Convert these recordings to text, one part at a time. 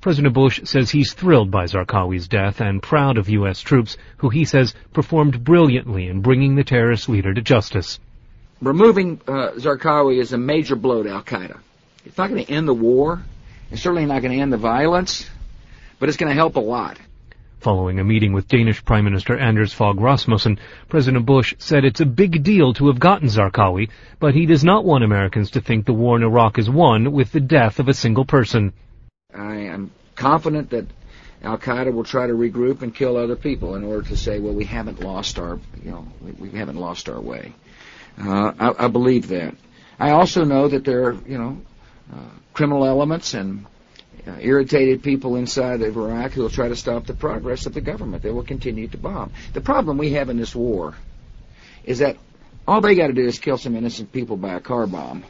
President Bush says he's thrilled by Zarqawi's death and proud of U.S. troops who he says performed brilliantly in bringing the terrorist leader to justice. Removing Zarqawi is a major blow to al-Qaeda. It's not going to end the war. It's certainly not going to end the violence, but it's going to help a lot. Following a meeting with Danish Prime Minister Anders Fogh Rasmussen, President Bush said it's a big deal to have gotten Zarqawi, but he does not want Americans to think the war in Iraq is won with the death of a single person. I am confident that al-Qaeda will try to regroup and kill other people in order to say, well, we haven't lost our, we haven't lost our way. I believe that. I also know that there are, criminal elements and irritated people inside of Iraq who will try to stop the progress of the government. They will continue to bomb. The problem we have in this war is that all they got to do is kill some innocent people by a car bomb,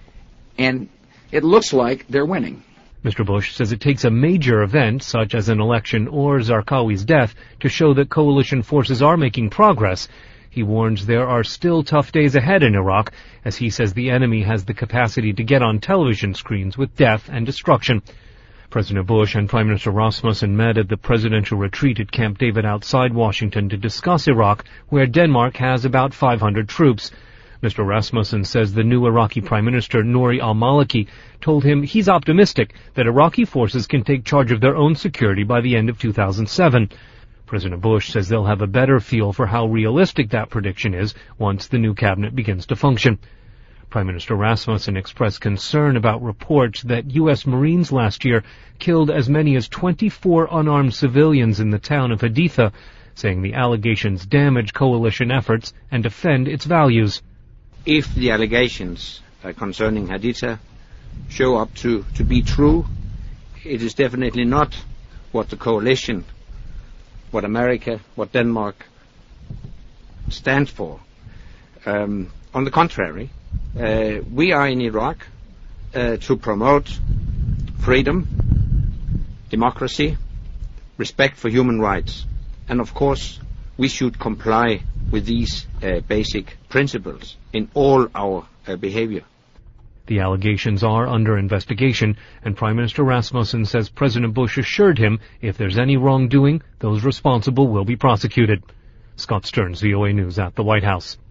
and it looks like they're winning. Mr. Bush says it takes a major event, such as an election or Zarqawi's death, to show that coalition forces are making progress. He warns there are still tough days ahead in Iraq, as he says the enemy has the capacity to get on television screens with death and destruction. President Bush and Prime Minister Rasmussen met at the presidential retreat at Camp David outside Washington to discuss Iraq, where Denmark has about 500 troops. Mr. Rasmussen says the new Iraqi Prime Minister, Nouri al-Maliki, told him he's optimistic that Iraqi forces can take charge of their own security by the end of 2007. President Bush says they'll have a better feel for how realistic that prediction is once the new cabinet begins to function. Prime Minister Rasmussen expressed concern about reports that U.S. Marines last year killed as many as 24 unarmed civilians in the town of Haditha, saying the allegations damage coalition efforts and defend its values. If the allegations concerning Haditha show up to be true, it is definitely not what the coalition, what America, what Denmark stands for. On the contrary, we are in Iraq to promote freedom, democracy, respect for human rights, and of course we should comply with these basic principles in all our behavior. The allegations are under investigation, and Prime Minister Rasmussen says President Bush assured him if there's any wrongdoing, those responsible will be prosecuted. Scott Stearns, VOA News at the White House.